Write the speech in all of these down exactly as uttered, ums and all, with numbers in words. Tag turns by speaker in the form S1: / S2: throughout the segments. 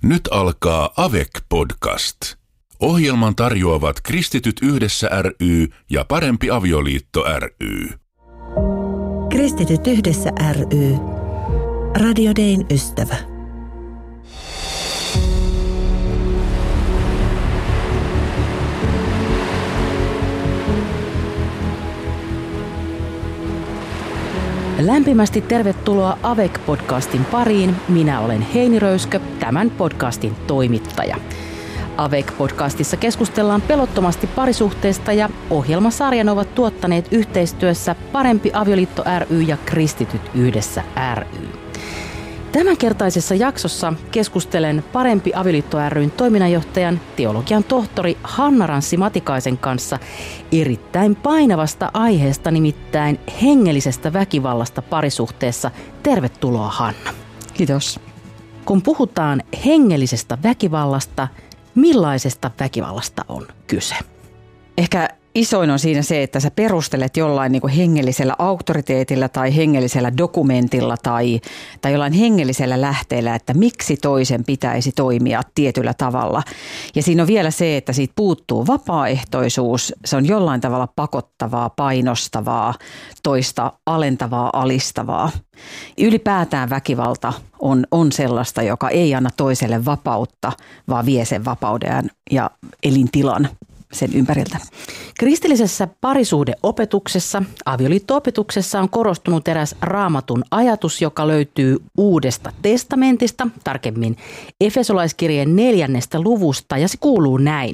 S1: Nyt alkaa Avec-podcast. Ohjelman tarjoavat Kristityt yhdessä ry ja Parempi avioliitto ry.
S2: Kristityt yhdessä ry. Radio Dayn ystävä.
S3: Lämpimästi tervetuloa Avec-podcastin pariin. Minä olen Heini Röyskö, tämän podcastin toimittaja. Avec-podcastissa keskustellaan pelottomasti parisuhteesta ja ohjelmasarjan ovat tuottaneet yhteistyössä Parempi avioliitto ry ja Kristityt yhdessä ry. Tämänkertaisessa jaksossa keskustelen Parempi avioliitto ry:n toiminnanjohtajan, teologian tohtori Hanna Ranssi Matikaisen kanssa erittäin painavasta aiheesta, nimittäin hengellisestä väkivallasta parisuhteessa. Tervetuloa, Hanna.
S4: Kiitos.
S3: Kun puhutaan hengellisestä väkivallasta, millaisesta väkivallasta on kyse?
S4: Ehkä isoin on siinä se, että sä perustelet jollain niin kuin hengellisellä auktoriteetilla tai hengellisellä dokumentilla tai, tai jollain hengellisellä lähteellä, että miksi toisen pitäisi toimia tietyllä tavalla. Ja siinä on vielä se, että siitä puuttuu vapaaehtoisuus. Se on jollain tavalla pakottavaa, painostavaa, toista alentavaa, alistavaa. Ylipäätään väkivalta on, on sellaista, joka ei anna toiselle vapautta, vaan vie sen vapauden ja elintilan sen ympäriltä.
S3: Kristillisessä parisuhdeopetuksessa, avioliitto-opetuksessa on korostunut eräs Raamatun ajatus, joka löytyy Uudesta testamentista, tarkemmin Efesolaiskirjeen neljännestä luvusta, ja se kuuluu näin.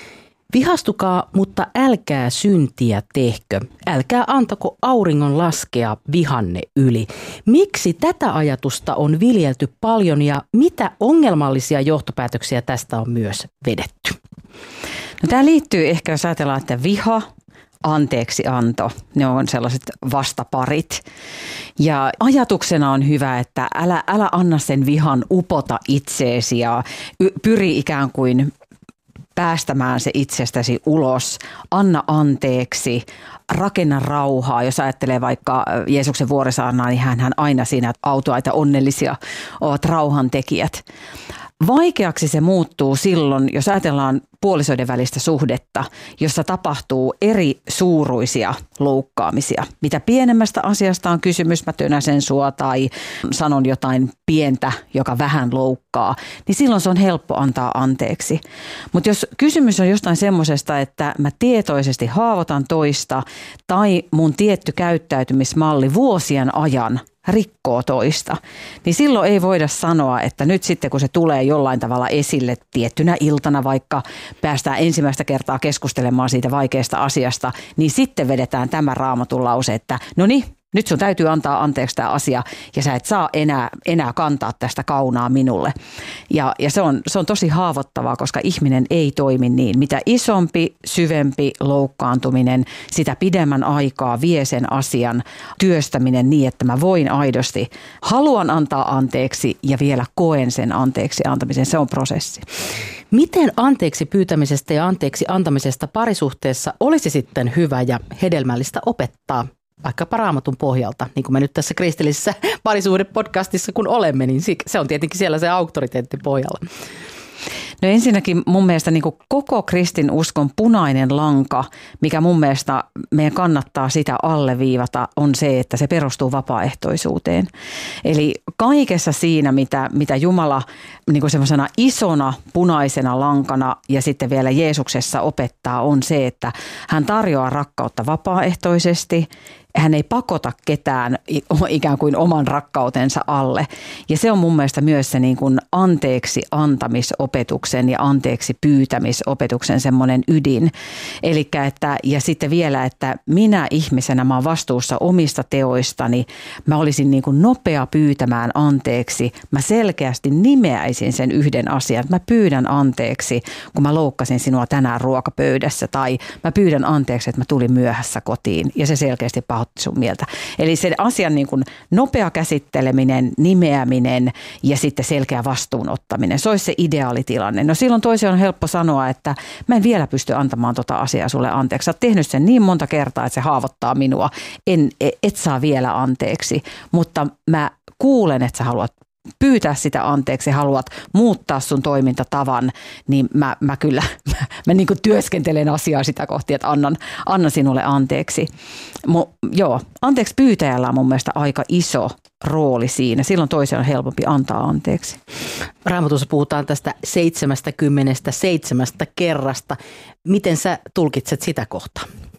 S3: Vihastukaa, mutta älkää syntiä tehkö. Älkää antako auringon laskea vihanne yli. Miksi tätä ajatusta on viljelty paljon ja mitä ongelmallisia johtopäätöksiä tästä on myös vedetty?
S4: No, tämä liittyy ehkä, jos ajatellaan, että viha, anteeksianto, ne on sellaiset vastaparit. Ja ajatuksena on hyvä, että älä, älä anna sen vihan upota itseesi ja pyri ikään kuin päästämään se itsestäsi ulos, anna anteeksi, rakenna rauhaa. Jos ajattelee vaikka Jeesuksen vuorisaarnaa, niin hän aina siinä autuaita että onnellisia ovat rauhantekijät. Vaikeaksi se muuttuu silloin, jos ajatellaan puolisoiden välistä suhdetta, jossa tapahtuu eri suuruisia loukkaamisia. Mitä pienemmästä asiasta on kysymys, mä tönäsen sua tai sanon jotain pientä, joka vähän loukkaa, niin silloin se on helppo antaa anteeksi. Mutta jos kysymys on jostain semmoisesta, että mä tietoisesti haavoitan toista tai mun tietty käyttäytymismalli vuosien ajan rikkoo toista, niin silloin ei voida sanoa, että nyt sitten kun se tulee jollain tavalla esille tiettynä iltana, vaikka päästään ensimmäistä kertaa keskustelemaan siitä vaikeasta asiasta, niin sitten vedetään tämä Raamatun lause, että no niin, nyt sun täytyy antaa anteeksi tämä asia ja sä et saa enää, enää kantaa tästä kaunaa minulle. Ja, ja se, on, se on tosi haavoittavaa, koska ihminen ei toimi niin. Mitä isompi, syvempi loukkaantuminen, sitä pidemmän aikaa vie sen asian työstäminen niin, että mä voin aidosti, haluan antaa anteeksi ja vielä koen sen anteeksi antamisen. Se on prosessi.
S3: Miten anteeksi pyytämisestä ja anteeksi antamisesta parisuhteessa olisi sitten hyvä ja hedelmällistä opettaa? Vaikkapa Raamatun pohjalta, niin kuin me nyt tässä kristillisessä parisuhdepodcastissa kun olemme, niin se on tietenkin siellä se auktoriteetti pohjalla.
S4: No ensinnäkin mun mielestä niin kuin koko kristinuskon punainen lanka, mikä mun mielestä meidän kannattaa sitä alleviivata, on se, että se perustuu vapaaehtoisuuteen. Eli kaikessa siinä, mitä, mitä Jumala niin kuin semmoisena isona punaisena lankana ja sitten vielä Jeesuksessa opettaa, on se, että hän tarjoaa rakkautta vapaaehtoisesti. Hän ei pakota ketään ikään kuin oman rakkautensa alle. Ja se on mun mielestä myös se niin kuin anteeksi antamisopetuksen ja anteeksi pyytämisopetuksen semmoinen ydin. Elikkä että, ja sitten vielä, että minä ihmisenä mä oon vastuussa omista teoistani. Mä olisin niin kuin nopea pyytämään anteeksi. Mä selkeästi nimeäisin sen yhden asian. Mä pyydän anteeksi, kun mä loukkasin sinua tänään ruokapöydässä. Tai mä pyydän anteeksi, että mä tulin myöhässä kotiin. Ja se selkeästi pahoittaa sun mieltä. Eli sen asian niin kuin nopea käsitteleminen, nimeäminen ja sitten selkeä vastuunottaminen. Se olisi se ideaalitilanne. No silloin toisen on helppo sanoa, että mä en vielä pysty antamaan tota asiaa sulle anteeksi. Sä oot tehnyt sen niin monta kertaa, että se haavoittaa minua. En, et saa vielä anteeksi, mutta mä kuulen, että sä haluat pyytää sitä anteeksi, haluat muuttaa sun toimintatavan, niin mä, mä kyllä mä, mä niin kuin työskentelen asiaa sitä kohti, että annan, annan sinulle anteeksi. Mo, joo, anteeksi pyytäjällä on mun mielestä aika iso rooli siinä. Silloin toisen on helpompi antaa anteeksi.
S3: Raamatussa puhutaan tästä seitsemästäkymmenestä seitsemästä kerrasta. Miten sä tulkitset sitä kohtaa?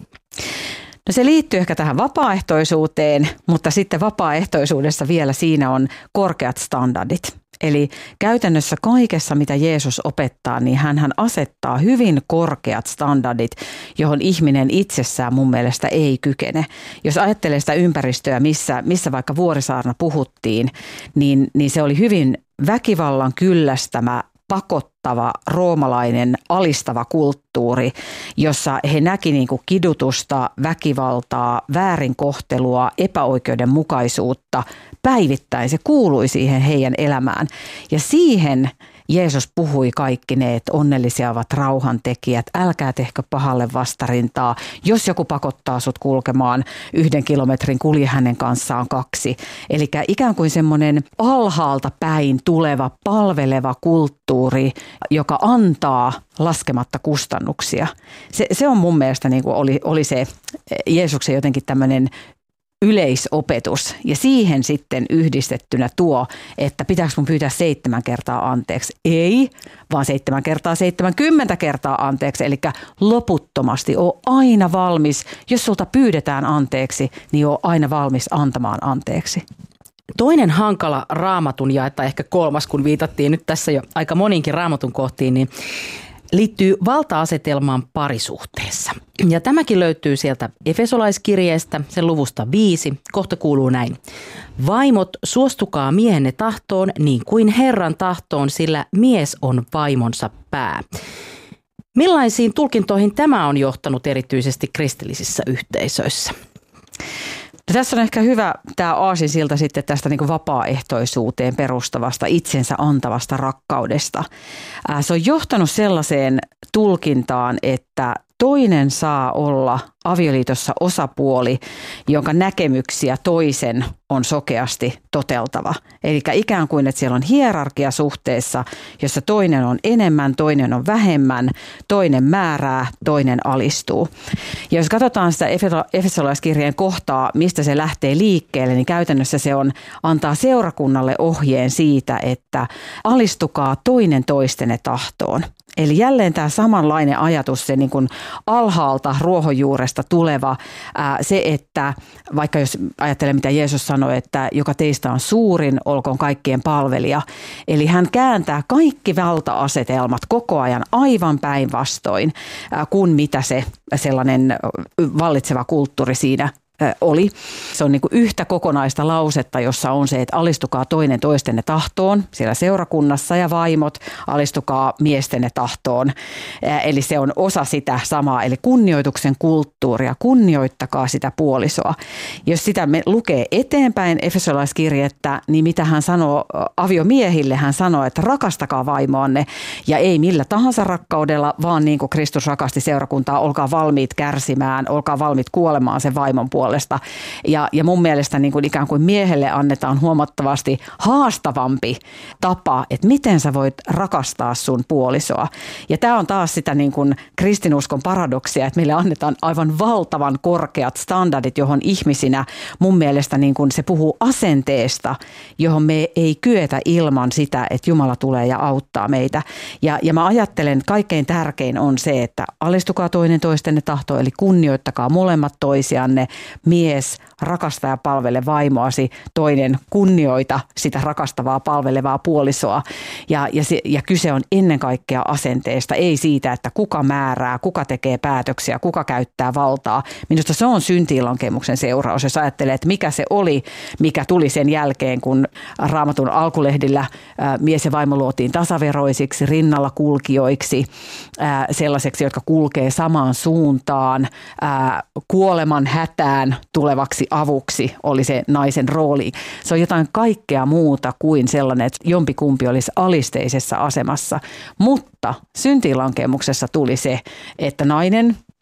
S4: No se liittyy ehkä tähän vapaaehtoisuuteen, mutta sitten vapaaehtoisuudessa vielä siinä on korkeat standardit. Eli käytännössä kaikessa, mitä Jeesus opettaa, niin hän asettaa hyvin korkeat standardit, johon ihminen itsessään mun mielestä ei kykene. Jos ajattelee sitä ympäristöä, missä, missä vaikka Vuorisaarna puhuttiin, niin, niin se oli hyvin väkivallan kyllästämä, pakottava, roomalainen, alistava kulttuuri, jossa he näki niin kuin kidutusta, väkivaltaa, väärinkohtelua, epäoikeudenmukaisuutta päivittäin. Se kuului siihen heidän elämään. Ja siihen Jeesus puhui kaikki ne, että onnellisia ovat rauhantekijät, älkää tehkö pahalle vastarintaa. Jos joku pakottaa sut kulkemaan yhden kilometrin, kulje hänen kanssaan kaksi. Eli ikään kuin semmoinen alhaalta päin tuleva, palveleva kulttuuri, joka antaa laskematta kustannuksia. Se, se on mun mielestä niin kuin oli, oli se Jeesuksen jotenkin tämmöinen yleisopetus ja siihen sitten yhdistettynä tuo, että pitääkö mun pyytää seitsemän kertaa anteeksi. Ei, vaan seitsemän kertaa seitsemänkymmentä kertaa anteeksi, eli loputtomasti oo aina valmis, jos sulta pyydetään anteeksi, niin oo aina valmis antamaan anteeksi.
S3: Toinen hankala raamatun jae, tai ehkä kolmas, kun viitattiin nyt tässä jo aika moninkin raamatun kohtiin, niin liittyy valta-asetelmaan parisuhteessa. Ja tämäkin löytyy sieltä Efesolaiskirjeestä, sen luvusta viisi. Kohta kuuluu näin. Vaimot, suostukaa miehenne tahtoon niin kuin Herran tahtoon, sillä mies on vaimonsa pää. Millaisiin tulkintoihin tämä on johtanut erityisesti kristillisissä yhteisöissä?
S4: No tässä on ehkä hyvä tämä aasinsilta sitten tästä niin kuin vapaaehtoisuuteen perustavasta, itsensä antavasta rakkaudesta. Se on johtanut sellaiseen tulkintaan, että toinen saa olla avioliitossa osapuoli, jonka näkemyksiä toisen on sokeasti toteltava. Eli ikään kuin, että siellä on hierarkia suhteessa, jossa toinen on enemmän, toinen on vähemmän, toinen määrää, toinen alistuu. Ja jos katsotaan sitä Efesolaiskirjeen kohtaa, mistä se lähtee liikkeelle, niin käytännössä se on antaa seurakunnalle ohjeen siitä, että alistukaa toinen toistenne tahtoon. Eli jälleen tämä samanlainen ajatus, se niin kuin alhaalta ruohonjuuresta tuleva, ää, se, että vaikka jos ajattelee, mitä Jeesus sanoi, että joka teistä on suurin, olkoon kaikkien palvelija. Eli hän kääntää kaikki valta-asetelmat koko ajan aivan päinvastoin kuin mitä se sellainen vallitseva kulttuuri siinä oli. Se on niin kuin yhtä kokonaista lausetta, jossa on se, että alistukaa toinen toistenne tahtoon siellä seurakunnassa ja vaimot, alistukaa miestenne tahtoon. Eli se on osa sitä samaa, eli kunnioituksen kulttuuria, kunnioittakaa sitä puolisoa. Jos sitä me lukee eteenpäin Efesolaiskirjettä, niin mitä hän sanoo aviomiehille, hän sanoo, että rakastakaa vaimoanne ja ei millä tahansa rakkaudella, vaan niin kuin Kristus rakasti seurakuntaa, olkaa valmiit kärsimään, olkaa valmiit kuolemaan sen vaimon puolesta. Ja, ja mun mielestä niin kuin ikään kuin miehelle annetaan huomattavasti haastavampi tapa, että miten sä voit rakastaa sun puolisoa. Ja tämä on taas sitä niin kuin kristinuskon paradoksia, että meille annetaan aivan valtavan korkeat standardit, johon ihmisinä mun mielestä niin kuin se puhuu asenteesta, johon me ei kyetä ilman sitä, että Jumala tulee ja auttaa meitä. Ja, ja mä ajattelen, että kaikkein tärkein on se, että alistukaa toinen toistenne tahtoon, eli kunnioittakaa molemmat toisianne. Mies, rakasta ja palvele vaimoasi, toinen kunnioita sitä rakastavaa palvelevaa puolisoa. Ja, ja, se, ja kyse on ennen kaikkea asenteesta, ei siitä, että kuka määrää, kuka tekee päätöksiä, kuka käyttää valtaa. Minusta se on syntiinlankemuksen seuraus, jos ajattelee, että mikä se oli, mikä tuli sen jälkeen, kun Raamatun alkulehdillä ää, mies ja vaimo luotiin tasaveroisiksi, rinnalla kulkijoiksi, ää, sellaiseksi, jotka kulkee samaan suuntaan, ää, kuoleman hätään tulevaksi avuksi oli se naisen rooli. Se on jotain kaikkea muuta kuin sellainen, että jompikumpi olisi alisteisessa asemassa, mutta syntiinlankemuksessa tuli se, että nainen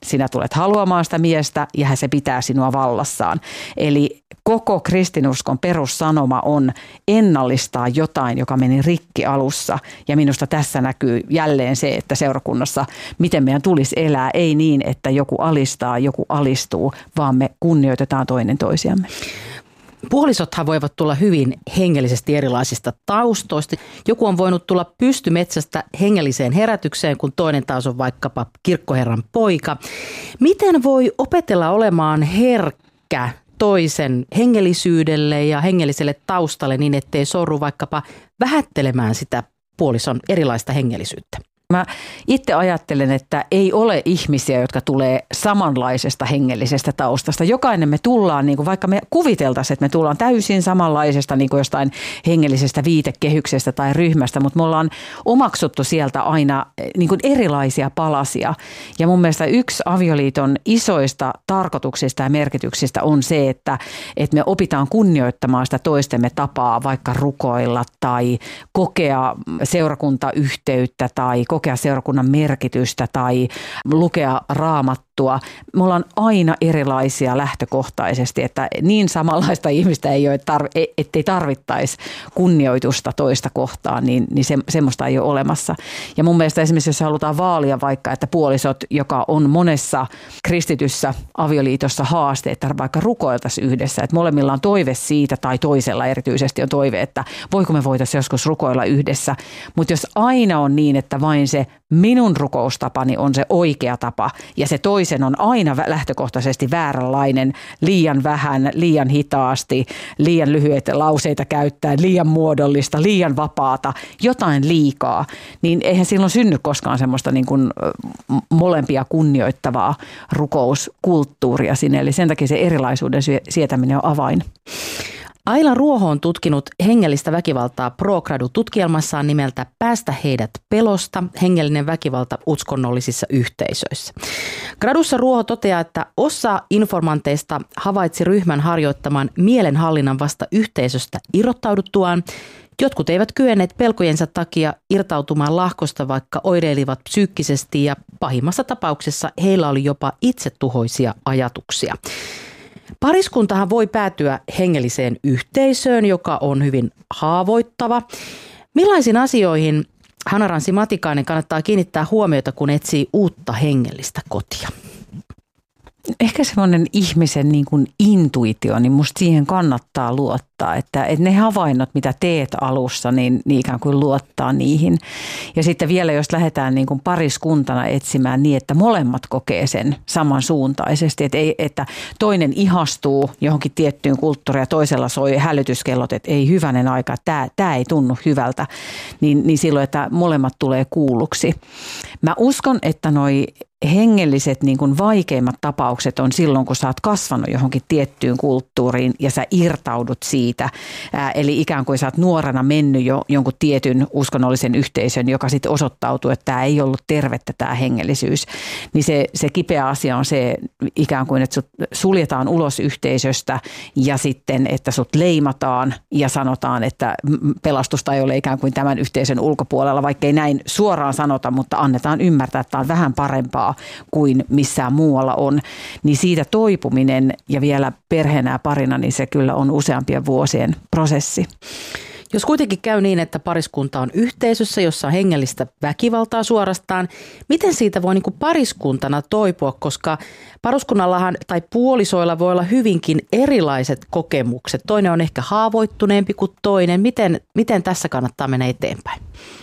S4: sinä tulet haluamaan sitä miestä ja se pitää sinua vallassaan. Eli koko kristinuskon perussanoma on ennallistaa jotain, joka meni rikki alussa. Ja minusta tässä näkyy jälleen se, että seurakunnassa, miten meidän tulisi elää, ei niin, että joku alistaa, joku alistuu, vaan me kunnioitetaan toinen toisiamme.
S3: Puolisothan voivat tulla hyvin hengellisesti erilaisista taustoista. Joku on voinut tulla pystymetsästä hengelliseen herätykseen, kun toinen taas on vaikkapa kirkkoherran poika. Miten voi opetella olemaan herkkä toisen hengellisyydelle ja hengelliselle taustalle niin, ettei sorru vaikkapa vähättelemään sitä puolison erilaista hengellisyyttä?
S4: Mä itse ajattelen, että ei ole ihmisiä, jotka tulee samanlaisesta hengellisestä taustasta. Jokainen me tullaan, niin kuin vaikka me kuviteltaisiin, että me tullaan täysin samanlaisesta niin kuin jostain hengellisestä viitekehyksestä tai ryhmästä, mutta me ollaan omaksuttu sieltä aina niin kuin erilaisia palasia. Ja mun mielestä yksi avioliiton isoista tarkoituksista ja merkityksistä on se, että, että me opitaan kunnioittamaan sitä toistemme tapaa, vaikka rukoilla tai kokea seurakuntayhteyttä tai kokea seurakunnan merkitystä tai lukea raamattua. Me ollaan aina erilaisia lähtökohtaisesti, että niin samanlaista ihmistä ei ole, ettei tarvittaisi kunnioitusta toista kohtaan, niin, niin se, semmoista ei ole olemassa. Ja mun mielestä esimerkiksi, jos halutaan vaalia vaikka, että puolisot, joka on monessa kristityssä avioliitossa haaste, että vaikka rukoiltaisiin yhdessä, että molemmilla on toive siitä tai toisella erityisesti on toive, että voiko me voitaisiin joskus rukoilla yhdessä. Mutta jos aina on niin, että vain se minun rukoustapani on se oikea tapa ja se toisen on aina lähtökohtaisesti vääränlainen, liian vähän, liian hitaasti, liian lyhyitä lauseita käyttäen, liian muodollista, liian vapaata, jotain liikaa, niin eihän silloin synny koskaan semmoista niin kuin molempia kunnioittavaa rukouskulttuuria sinne. Eli sen takia se erilaisuuden sietäminen on avain.
S3: Aila Ruoho on tutkinut hengellistä väkivaltaa ProGradu-tutkielmassaan nimeltä Päästä heidät pelosta, hengellinen väkivalta uskonnollisissa yhteisöissä. Gradussa Ruoho toteaa, että osa informanteista havaitsi ryhmän harjoittaman mielenhallinnan vasta yhteisöstä irrottauduttuaan. Jotkut eivät kyenneet pelkojensa takia irtautumaan lahkosta, vaikka oireilivat psyykkisesti ja pahimmassa tapauksessa heillä oli jopa itsetuhoisia ajatuksia. Pariskuntahan voi päätyä hengelliseen yhteisöön, joka on hyvin haavoittava. Millaisiin asioihin Hanna Ransi Matikainen kannattaa kiinnittää huomiota, kun etsii uutta hengellistä kotia?
S4: Ehkä semmoinen ihmisen niin kuin intuitio, niin musta siihen kannattaa luottaa, että, että ne havainnot, mitä teet alussa, niin, niin ikään kuin luottaa niihin. Ja sitten vielä, jos lähdetään niin kuin pariskuntana etsimään niin, että molemmat kokee sen samansuuntaisesti, että, ei, että toinen ihastuu johonkin tiettyyn kulttuuriin ja toisella soi hälytyskellot, että ei hyvänen aika, tämä, tämä ei tunnu hyvältä, niin, niin silloin, että molemmat tulee kuulluksi. Mä uskon, että noi hengelliset niin kuin vaikeimmat tapaukset on silloin, kun sä oot kasvanut johonkin tiettyyn kulttuuriin ja sä irtaudut siitä. Ää, eli ikään kuin sä oot nuorena mennyt jo jonkun tietyn uskonnollisen yhteisön, joka sitten osoittautuu, että tämä ei ollut tervettä tämä hengellisyys. Niin se, se kipeä asia on se ikään kuin, että sut suljetaan ulos yhteisöstä ja sitten, että sut leimataan ja sanotaan, että pelastusta ei ole ikään kuin tämän yhteisön ulkopuolella, vaikka ei näin suoraan sanota, mutta annetaan ymmärtää, että tämä on vähän parempaa kuin missään muualla on, niin siitä toipuminen ja vielä perheenä ja parina, niin se kyllä on useampien vuosien prosessi.
S3: Jos kuitenkin käy niin, että pariskunta on yhteisössä, jossa on hengellistä väkivaltaa suorastaan, miten siitä voi niin kuin pariskuntana toipua, koska pariskunnallahan tai puolisoilla voi olla hyvinkin erilaiset kokemukset. Toinen on ehkä haavoittuneempi kuin toinen. Miten, miten tässä kannattaa mennä eteenpäin?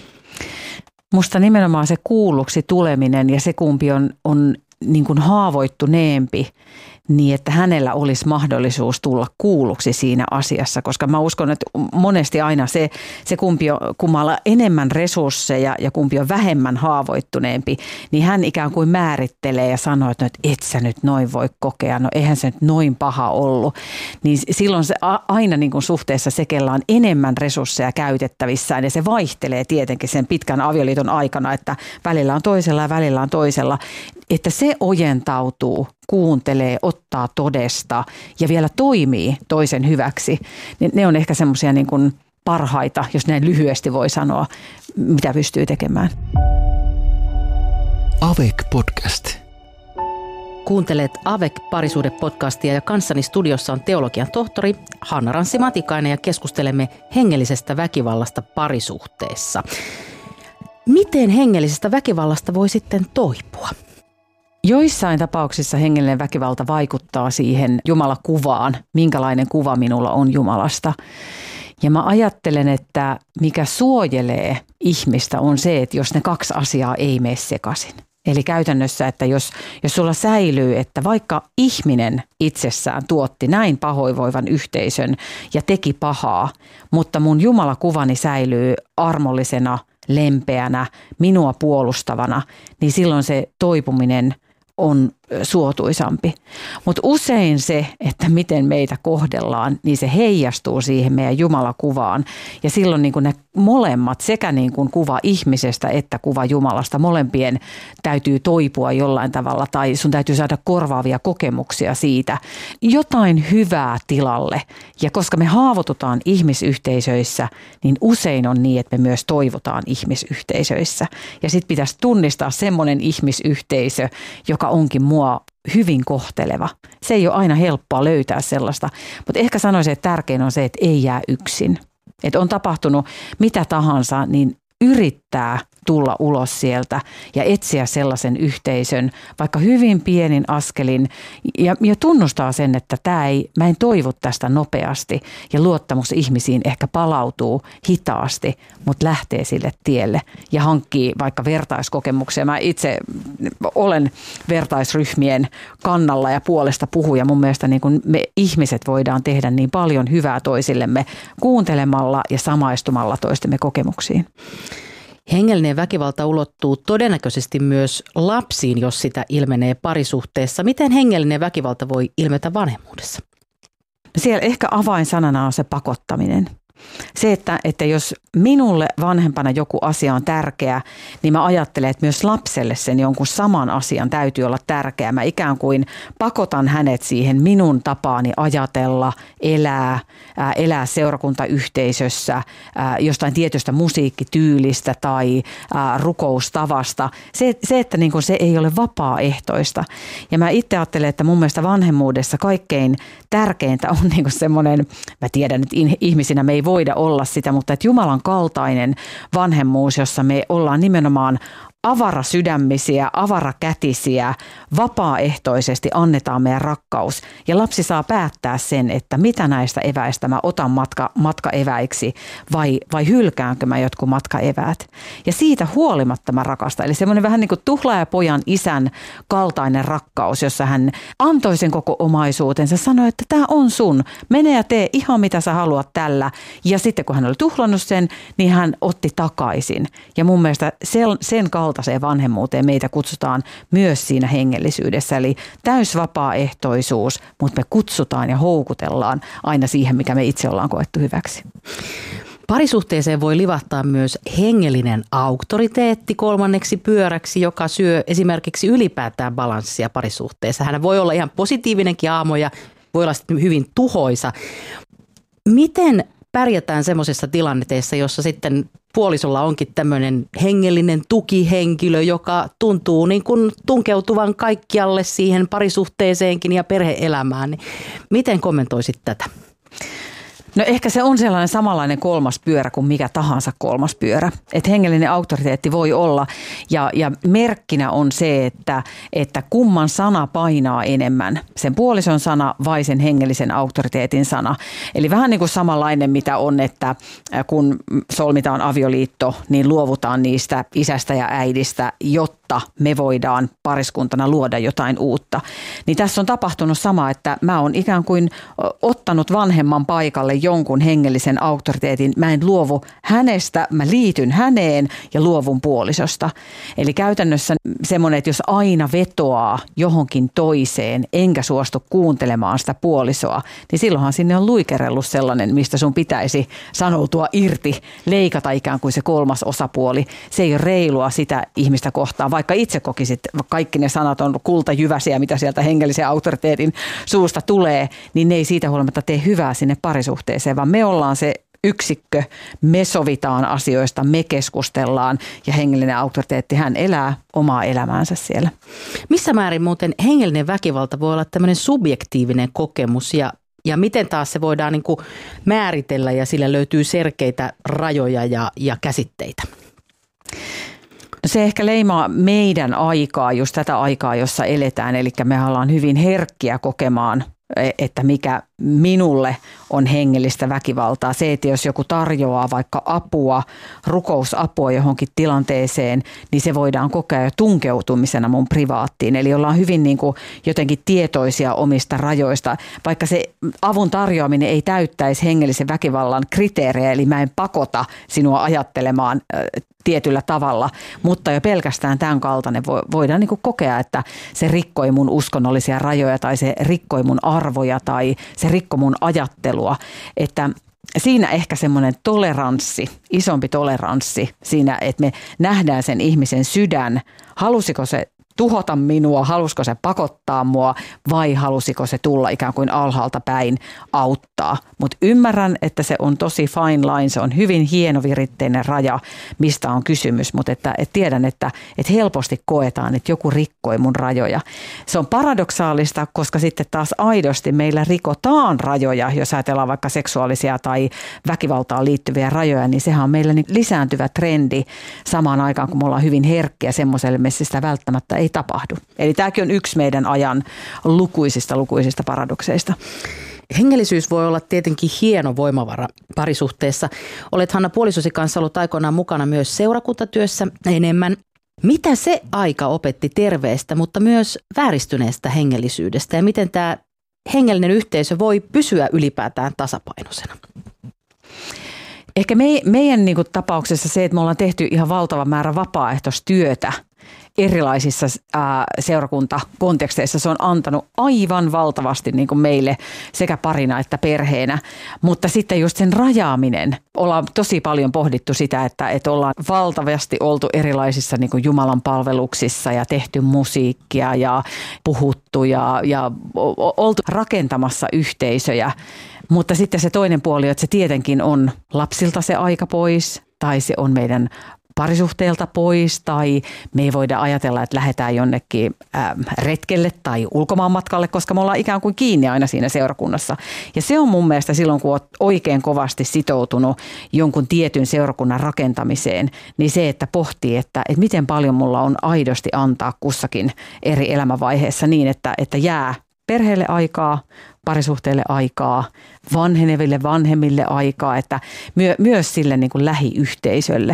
S4: Musta nimenomaan se kuulluksi tuleminen ja se kumpi on, on niin kuin haavoittuneempi, niin että hänellä olisi mahdollisuus tulla kuulluksi siinä asiassa, koska mä uskon, että monesti aina se, se kumpi on, kummalla enemmän resursseja ja kumpi on vähemmän haavoittuneempi, niin hän ikään kuin määrittelee ja sanoo, että et sä nyt noin voi kokea, no eihän se nyt noin paha ollut. Niin silloin se aina niin kuin suhteessa se, kellä on enemmän resursseja käytettävissään ja se vaihtelee tietenkin sen pitkän avioliiton aikana, että välillä on toisella ja välillä on toisella, että se ojentautuu, kuuntelee, ottaa todesta ja vielä toimii toisen hyväksi. Ne on ehkä semmoisia niin kuin parhaita, jos näin lyhyesti voi sanoa, mitä pystyy tekemään.
S1: Avec podcast.
S3: Kuuntelet Avek-parisuhde-podcastia ja kanssani studiossa on teologian tohtori Hanna Ranssi-Matikainen ja keskustelemme hengellisestä väkivallasta parisuhteessa. Miten hengellisestä väkivallasta voi sitten toipua?
S4: Joissain tapauksissa hengellinen väkivalta vaikuttaa siihen Jumalakuvaan, minkälainen kuva minulla on Jumalasta. Ja mä ajattelen, että mikä suojelee ihmistä on se, että jos ne kaksi asiaa ei mene sekaisin. Eli käytännössä, että jos, jos sulla säilyy, että vaikka ihminen itsessään tuotti näin pahoinvoivan yhteisön ja teki pahaa, mutta mun Jumalakuvani säilyy armollisena, lempeänä, minua puolustavana, niin silloin se toipuminen on suotuisampi. Mutta usein se, että miten meitä kohdellaan, niin se heijastuu siihen meidän Jumalakuvaan. Ja silloin niin kuin ne molemmat, sekä niin kuin kuva ihmisestä että kuva Jumalasta, molempien täytyy toipua jollain tavalla tai sun täytyy saada korvaavia kokemuksia siitä. Jotain hyvää tilalle. Ja koska me haavoitutaan ihmisyhteisöissä, niin usein on niin, että me myös toivotaan ihmisyhteisöissä. Ja sitten pitäisi tunnistaa semmoinen ihmisyhteisö, joka onkin mua hyvin kohteleva. Se ei ole aina helppoa löytää sellaista, mutta ehkä sanoisin, että tärkein on se, että ei jää yksin. Että on tapahtunut mitä tahansa, niin yrittää tulla ulos sieltä ja etsiä sellaisen yhteisön, vaikka hyvin pienin askelin ja, ja tunnustaa sen, että tämä ei, mä en toivo tästä nopeasti ja luottamus ihmisiin ehkä palautuu hitaasti, mutta lähtee sille tielle ja hankkii vaikka vertaiskokemuksia. Mä itse olen vertaisryhmien kannalla ja puolesta puhuja. Mun mielestä niin kun me ihmiset voidaan tehdä niin paljon hyvää toisillemme kuuntelemalla ja samaistumalla toistemme kokemuksiin.
S3: Hengellinen väkivalta ulottuu todennäköisesti myös lapsiin, jos sitä ilmenee parisuhteessa. Miten hengellinen väkivalta voi ilmetä vanhemmuudessa?
S4: Siellä ehkä avainsanana on se pakottaminen. Se, että, että jos minulle vanhempana joku asia on tärkeä, niin mä ajattelen, että myös lapselle sen jonkun saman asian täytyy olla tärkeä. Mä ikään kuin pakotan hänet siihen minun tapaani ajatella, elää, ää, elää seurakuntayhteisössä, ää, jostain tietystä musiikkityylistä tai ää, rukoustavasta. Se, se että niin kuin se ei ole vapaaehtoista. Ja mä itse ajattelen, että mun mielestä vanhemmuudessa kaikkein tärkeintä on niin kuin semmoinen, mä tiedän, että ihmisinä me ei voida olla sitä, mutta että Jumalan kaltainen vanhemmuus, jossa me ollaan nimenomaan avarasydämisiä, avarakätisiä, vapaaehtoisesti annetaan meidän rakkaus. Ja lapsi saa päättää sen, että mitä näistä eväistä mä otan matka, matkaeväiksi vai, vai hylkäänkö mä jotkut matkaeväät. Ja siitä huolimatta mä rakastan. Eli semmoinen vähän niin kuin tuhlaajapojan isän kaltainen rakkaus, jossa hän antoi sen koko omaisuutensa, sanoi, että tämä on sun, mene ja tee ihan mitä sä haluat tällä. Ja sitten kun hän oli tuhlannut sen, niin hän otti takaisin. Ja mun mielestä sen, sen kaltainen kaltaiseen vanhemmuuteen meitä kutsutaan myös siinä hengellisyydessä. Eli täysvapaaehtoisuus, mutta me kutsutaan ja houkutellaan aina siihen, mikä me itse ollaan koettu hyväksi.
S3: Parisuhteeseen voi livahtaa myös hengellinen auktoriteetti kolmanneksi pyöräksi, joka syö esimerkiksi ylipäätään balanssia parisuhteessa. Hän voi olla ihan positiivinenkin aamu ja voi olla sitten hyvin tuhoisa. Miten pärjätään semmoisessa tilanteessa, jossa sitten puolisolla onkin tämmöinen hengellinen tukihenkilö, joka tuntuu niin kuin tunkeutuvan kaikkialle siihen parisuhteeseenkin ja perhe-elämään. Miten kommentoisit tätä?
S4: No ehkä se on sellainen samanlainen kolmas pyörä kuin mikä tahansa kolmas pyörä. Että hengellinen auktoriteetti voi olla ja, ja merkkinä on se, että, että kumman sana painaa enemmän. Sen puolison sana vai sen hengellisen auktoriteetin sana. Eli vähän niin kuin samanlainen mitä on, että kun solmitaan avioliitto, niin luovutaan niistä isästä ja äidistä, jotta me voidaan pariskuntana luoda jotain uutta. Niin tässä on tapahtunut sama, että mä oon ikään kuin ottanut vanhemman paikalle jonkun hengellisen auktoriteetin. Mä en luovu hänestä, mä liityn häneen ja luovun puolisosta. Eli käytännössä semmoinen, että jos aina vetoaa johonkin toiseen, enkä suostu kuuntelemaan sitä puolisoa, niin silloinhan sinne on luikerellut sellainen, mistä sun pitäisi sanoutua irti, leikata ikään kuin se kolmas osapuoli. Se ei ole reilua sitä ihmistä kohtaan, vaikka itse kokisit, kaikki ne sanat on kultajyväsiä, mitä sieltä hengellisen auktoriteetin suusta tulee, niin ne ei siitä huolimatta tee hyvää sinne parisuhteeseen, vaan me ollaan se yksikkö, me sovitaan asioista, me keskustellaan ja hengellinen auktoriteetti, hän elää omaa elämäänsä siellä.
S3: Missä määrin muuten hengellinen väkivalta voi olla tämmöinen subjektiivinen kokemus ja, ja miten taas se voidaan niin kuin määritellä ja sillä löytyy selkeitä rajoja ja, ja käsitteitä?
S4: No se ehkä leimaa meidän aikaa, just tätä aikaa, jossa eletään, eli me ollaan hyvin herkkiä kokemaan, että mikä minulle on hengellistä väkivaltaa. Se, että jos joku tarjoaa vaikka apua, rukousapua johonkin tilanteeseen, niin se voidaan kokea jo tunkeutumisena mun privaattiin. Eli ollaan hyvin niin kuin jotenkin tietoisia omista rajoista, vaikka se avun tarjoaminen ei täyttäisi hengellisen väkivallan kriteerejä, eli mä en pakota sinua ajattelemaan tietyllä tavalla, mutta jo pelkästään tämän kaltainen voidaan niin kuin kokea, että se rikkoi mun uskonnollisia rajoja tai se rikkoi mun arvoja tai se rikkoi mun ajattelua, että siinä ehkä semmoinen toleranssi, isompi toleranssi siinä, että me nähdään sen ihmisen sydän, halusiko se tuhota minua, halusiko se pakottaa mua vai halusiko se tulla ikään kuin alhaalta päin auttaa. Mutta ymmärrän, että se on tosi fine line, se on hyvin hienoviritteinen raja, mistä on kysymys, mutta että, että tiedän, että, että helposti koetaan, että joku rikkoi mun rajoja. Se on paradoksaalista, koska sitten taas aidosti meillä rikotaan rajoja, jos ajatellaan vaikka seksuaalisia tai väkivaltaan liittyviä rajoja, niin sehän on meillä niin lisääntyvä trendi samaan aikaan, kun me ollaan hyvin herkkiä semmoiselle, missä sitä välttämättä ei tapahdu. Eli tämäkin on yksi meidän ajan lukuisista, lukuisista paradokseista.
S3: Hengellisyys voi olla tietenkin hieno voimavara parisuhteessa. Olet Hanna puolisosi kanssa ollut aikoinaan mukana myös seurakuntatyössä enemmän. Mitä se aika opetti terveestä, mutta myös vääristyneestä hengellisyydestä ja miten tämä hengellinen yhteisö voi pysyä ylipäätään tasapainoisena?
S4: Ehkä me, meidän niin kuin tapauksessa se, että me ollaan tehty ihan valtava määrä vapaaehtoistyötä erilaisissa ää, seurakuntakonteksteissa, se on antanut aivan valtavasti niin kuin meille sekä parina että perheenä. Mutta sitten just sen rajaaminen, ollaan tosi paljon pohdittu sitä, että, että ollaan valtavasti oltu erilaisissa niin kuin Jumalan palveluksissa ja tehty musiikkia ja puhuttu ja, ja oltu rakentamassa yhteisöjä. Mutta sitten se toinen puoli, että se tietenkin on lapsilta se aika pois tai se on meidän parisuhteelta pois tai me ei voida ajatella, että lähdetään jonnekin äh, retkelle tai ulkomaanmatkalle, koska me ollaan ikään kuin kiinni aina siinä seurakunnassa. Ja se on mun mielestä silloin, kun olet oikein kovasti sitoutunut jonkun tietyn seurakunnan rakentamiseen, niin se, että pohtii, että, että miten paljon mulla on aidosti antaa kussakin eri elämänvaiheessa niin, että, että jää perheelle aikaa, parisuhteelle aikaa, vanheneville vanhemmille aikaa, että myö, myös sille niin kuin lähiyhteisölle.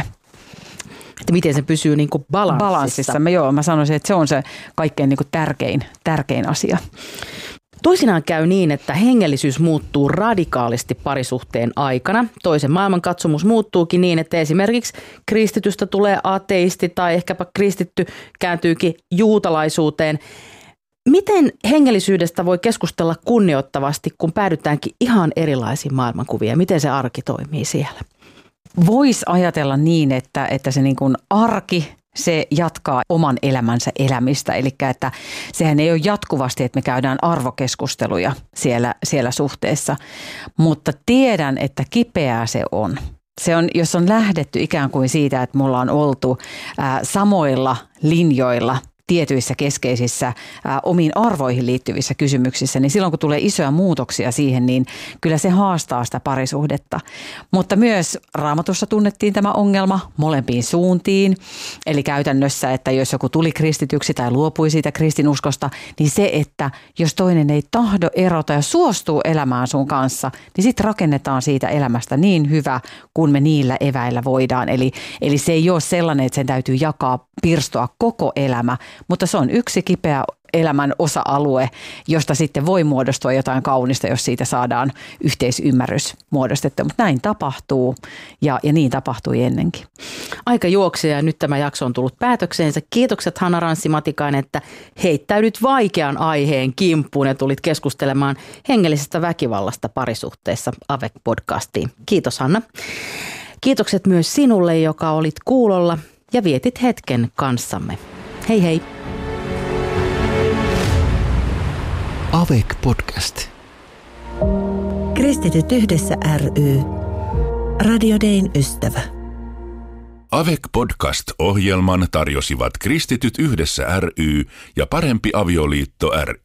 S3: Että miten se pysyy niin kuin balanssissa.
S4: Balanssissa. Mä, joo, mä sanoisin, että se on se kaikkein niin kuin tärkein, tärkein asia.
S3: Toisinaan käy niin, että hengellisyys muuttuu radikaalisti parisuhteen aikana. Toisen maailmankatsomus muuttuukin niin, että esimerkiksi kristitystä tulee ateisti tai ehkäpä kristitty kääntyykin juutalaisuuteen. Miten hengellisyydestä voi keskustella kunnioittavasti, kun päädytäänkin ihan erilaisiin maailmankuviin? Miten se arki toimii siellä?
S4: Voisi ajatella niin, että, että se niin kuin arki, se jatkaa oman elämänsä elämistä. Eli että sehän ei ole jatkuvasti, että me käydään arvokeskusteluja siellä, siellä suhteessa, mutta tiedän, että kipeää se on. Se on, jos on lähdetty ikään kuin siitä, että mulla on oltu ää, samoilla linjoilla tietyissä keskeisissä ää, omiin arvoihin liittyvissä kysymyksissä, niin silloin kun tulee isoja muutoksia siihen, niin kyllä se haastaa sitä parisuhdetta. Mutta myös Raamatussa tunnettiin tämä ongelma molempiin suuntiin. Eli käytännössä, että jos joku tuli kristityksi tai luopui siitä kristinuskosta, niin se, että jos toinen ei tahdo erota ja suostuu elämään sun kanssa, niin sitten rakennetaan siitä elämästä niin hyvä, kun me niillä eväillä voidaan. Eli, eli se ei ole sellainen, että sen täytyy jakaa, pirstoa koko elämä, mutta se on yksi kipeä elämän osa-alue, josta sitten voi muodostua jotain kaunista, jos siitä saadaan yhteisymmärrys muodostettua. Mutta näin tapahtuu ja, ja niin tapahtui ennenkin.
S3: Aika juoksee ja nyt tämä jakso on tullut päätökseensä. Kiitokset Hanna Ranssi-Matikainen, että heittäydyt vaikean aiheen kimppuun ja tulit keskustelemaan hengellisestä väkivallasta parisuhteessa A V E C-podcastiin. Kiitos Hanna. Kiitokset myös sinulle, joka olit kuulolla ja vietit hetken kanssamme. Hei hei!
S1: A V E C-podcast.
S2: Kristityt yhdessä ry. Radio Dayn ystävä.
S1: Avec Podcast-ohjelman tarjosivat Kristityt yhdessä ry ja Parempi avioliitto ry.